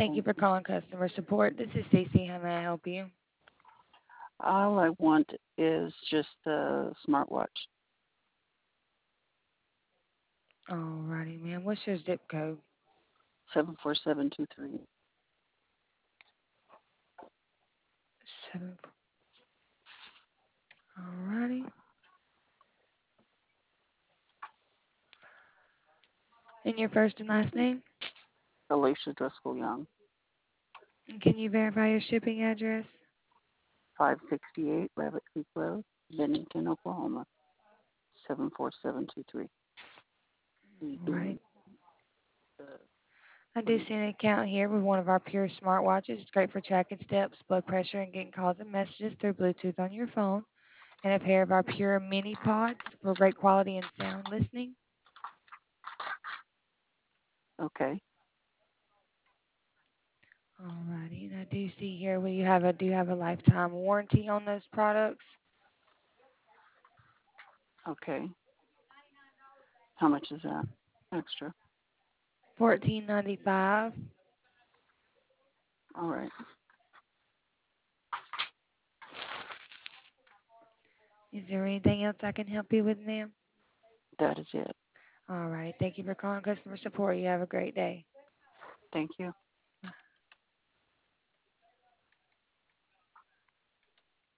Thank you Thank for you. calling customer support. This is Stacy. How may I help you? All I want is just the smartwatch. Alrighty, ma'am. What's your zip code? 74723. Seven. Alrighty. And your first and last name? Alicia Driscoll Young. And can you verify your shipping address? 568 Rabbit Creek Road, Bennington, Oklahoma. 74723. Alrighty. The, I what do is see an account here with one of our Pure smartwatches. It's great for tracking steps, blood pressure, and getting calls and messages through Bluetooth on your phone. And a pair of our Pure mini pods for great quality and sound listening. okay. Alrighty. And I do see here we do have a lifetime warranty on those products. Okay. How much is that? Extra. $14.95. All right. Is there anything else I can help you with, ma'am? That is it. All right. Thank you for calling customer support. You have a great day. Thank you.